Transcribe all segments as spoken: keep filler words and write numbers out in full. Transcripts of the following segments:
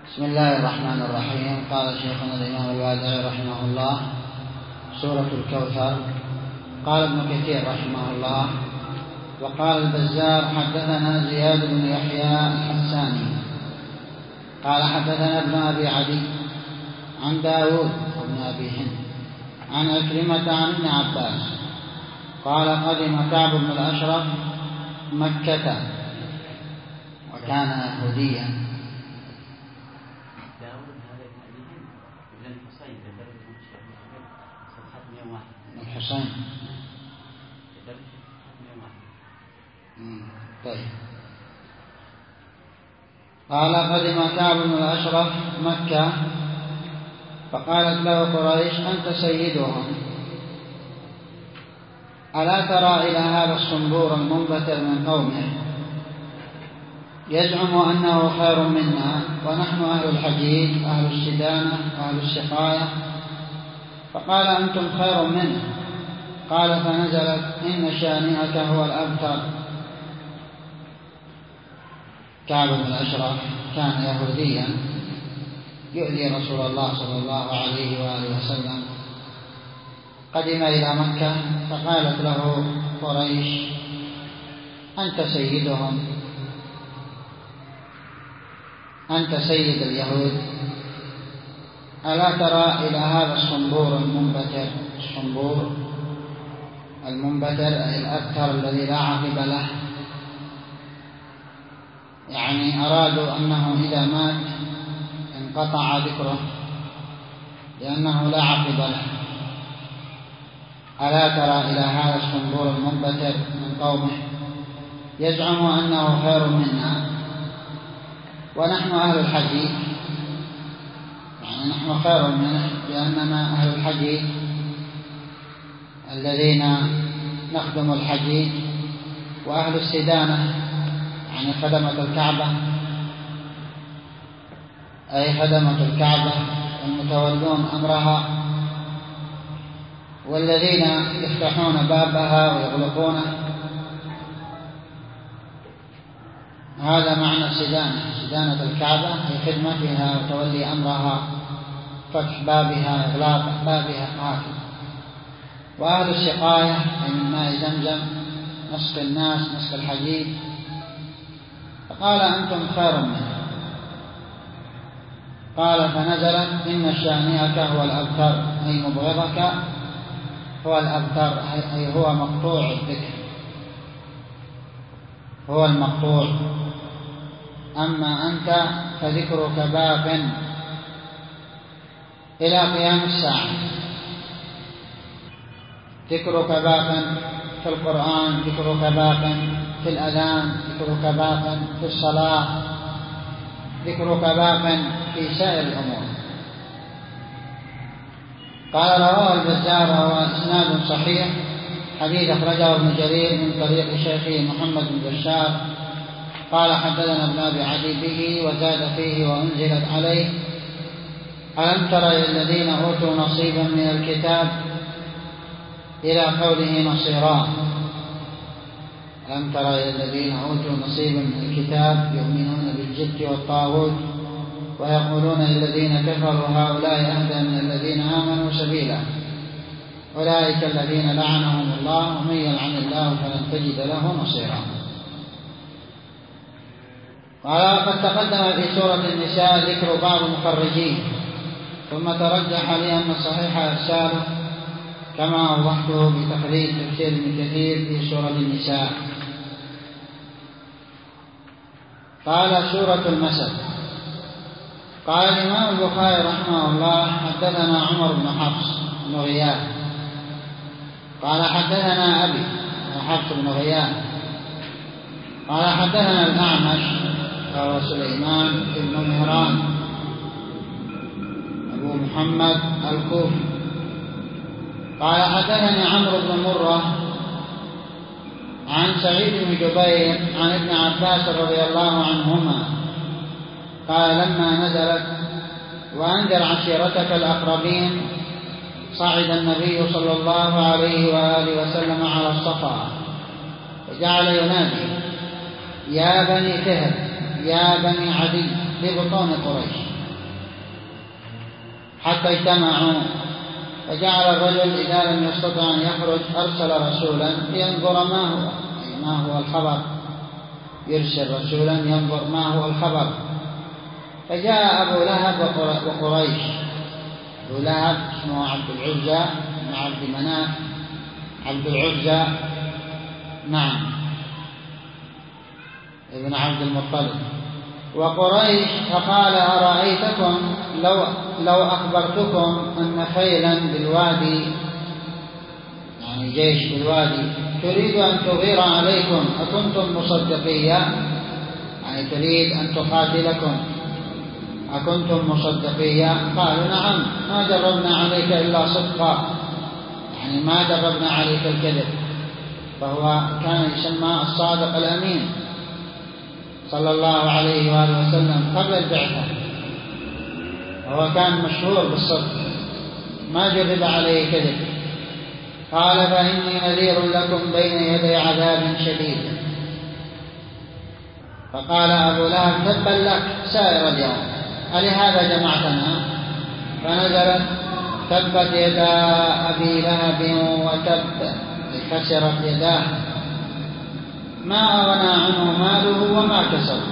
بسم الله الرحمن الرحيم. قال شيخنا الإمام الوادعي رحمه الله: سورة الكوثر. قال ابن كثير رحمه الله: وقال البزار: حدثنا زياد بن يحيى الحساني قال حدثنا ابن أبي عدي عن داود بن أبي هند عن عكرمة عن ابن عباس قال: قدم كعب بن الأشرف مكة وكان يهوديا. الحسين. طيب. قال: قدم كعب بن الأشرف مكة فقالت له قريش: أنت سيدهم، ألا ترى إلى هذا الصنبور المنبتر من قومه يزعم أنه خير منا، ونحن أهل الحجيج أهل السدانة أهل السقاية. فقال: أنتم خير منه. قال: فنزلت: إن شانئك هو الأبتر. كعب بن الأشرف كان يهوديا يؤذي رسول الله صلى الله عليه وآله وسلم. قدم إلى مكة فقالت له قريش: أنت سيدهم، أنت سيد اليهود، ألا ترى إلى هذا الصنبور المنبتر. الصنبور المنبتر أي الأبتر الذي لا عقب له، يعني أرادوا أنه إذا مات انقطع ذكره لأنه لا عقب له. ألا ترى إلى هذا الصنبور المنبتر من قومه يزعم أنه خير منا، ونحن أهل الحجيج، يعني نحن خير منه لأننا أهل الحجيج الذين نخدم الحجيج، وأهل السدانة يعني خدمة الكعبة، أي خدمة الكعبة المتولون أمرها والذين يفتحون بابها ويغلقونه. هذا معنى السدانة، سدانة الكعبة هي خدمتها وتولي أمرها، فتح بابها إغلاق بابها هكذا. وأهل السقاية أي من ماء زمزم، نسق الناس نسق الحجيج. فقال: أنتم خير منه. قال: فنزلت: إن شانئك هو الأبتر، أي مبغضك هو الأبتر، أي هو مقطوع الذكر، هو المقطوع، أما أنت فذكرك باق إلى قيام الساعة. ذكرك باق في القرآن، ذكرك باق في الأذان، ذكرك باق في الصلاة، ذكرك باق في سائر الأمور. قال: رواه البزار وهو إسناد صحيح، حديث أخرجه ابن جرير من طريق شيخه محمد بن بشار قال: حدثنا ابن أبي عدي به وزاد فيه: وأنزلت عليه: ألم تر إلى الذين أوتوا نصيبا من الكتاب، إلى قوله نصيران. ألم تر إلى الذين أوتوا نصيبا من الكتاب يؤمنون بالجبت والطاغوت ويقولون للذين كفروا هؤلاء أهدى من الذين آمنوا سبيلا، أولئك الذين لعنهم الله ومن يلعن الله فلن تجد له نصيرا. قال: قد تقدم في سورة النساء ذكر بعض المخرجين، ثم ترجح لي أن الصحيح إرساله كما أوضحته بتخريج تفسير ابن كثير في سورة النساء. قال: سورة المسد. قال الإمام البخاري رحمه الله: حدثنا عمر بن حفص بن غياث قال: حدثنا أبي حفص بن غياث قال: حدثنا الأعمش وهو سليمان بن مهران أبو محمد الكوفي قال: حدثني عمرو بن مرة عن سعيد بن جبير عن ابن عباس رضي الله عنهما قال: لما نزلت: وأنذر عشيرتك الأقربين، صعد النبي صلى الله عليه وآله وسلم على الصفا وجعل ينادي: يا بني فهر، يا بني عدي، لبطون قريش. حتى اجتمعوا، فجعل الرجل إذا لم يستطع أن يخرج أرسل رسولا ينظر ما هو ما هو الخبر، يرسل رسولا ينظر ما هو الخبر. فجاء أبو لهب وقريش. أبو لهب اسمه عبد العزى بن عبد مناف عبد العزى نعم ابن عبد المطلب، وقريش. فقال أرأيتكم لو, لو أخبرتكم أن خيلا بالوادي، يعني جيش بالوادي، تريد أن تغير عليكم أكنتم مصدقية؟ يعني تريد أن تقاتلكم أكنتم مصدقية؟ قالوا نعم، ما جربنا عليك إلا صدقا، يعني ما جربنا عليك الكذب. فهو كان يسمى الصادق الأمين صلى الله عليه وآله وسلم قبل البعثة، وهو كان مشهور بالصدق، ما جرب عليه كذب. قال فإني نذير لكم بين يدي عذاب شديد. فقال أبو لهب تبا لك سائر اليوم، ألهذا جمعتنا؟ فنزلت تبت يدا أبي لهب وتب، خسرت يداه، ما أغنى عنه ماله وما كسب.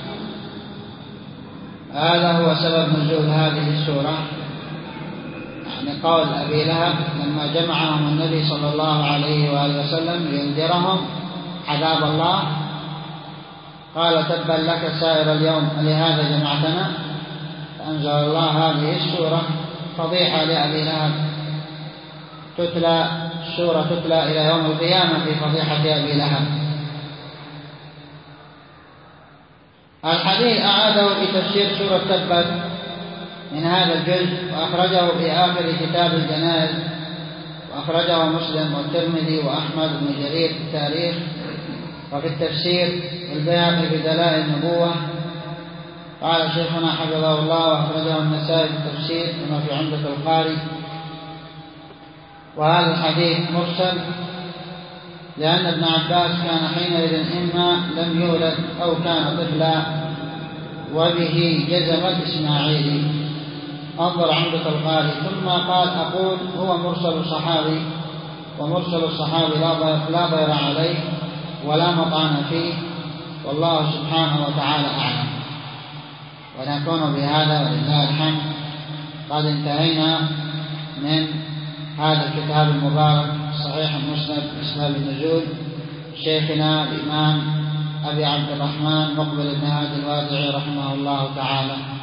هذا هو سبب نزول هذه السورة، يعني قول أبي لهب لما جمعهم النبي صلى الله عليه وآله وسلم لينذرهم عذاب الله، قال تبا لك سائر اليوم ألهذا جمعتنا؟ فأنزل الله هذه السورة فضيحة لأبي لهب، تتلى السورة تتلى إلى يوم القيامة في فضيحة أبي لهب. الحديث أعاده في تفسير سورة تبت من هذا الجزء، وأخرجه في آخر كتاب الجنائز، وأخرجه مسلم والترمذي وأحمد بن جرير في التاريخ وفي التفسير، والبيهقي في دلائل النبوة. قال شيخنا حفظه الله وأخرجه النسائي في التفسير كما في عمدة القاري. وهذا الحديث مرسل لأن ابن عباس كان حينئذ إما لم يولد أو كان طفلا، وبه جزم الإسماعيلي، انظر عمدة القاري. ثم قال أقول هو مرسل صحابي، ومرسل الصحابي لا ضير عليه ولا مطعن فيه، والله سبحانه وتعالى أعلم. ونكون بهذا ولله الحمد قد انتهينا من هذا الكتاب المبارك صحيح مسند أسباب النزول شيخنا الإمام أبي عبد الرحمن مقبل بن هادي الوادعي رحمه الله تعالى.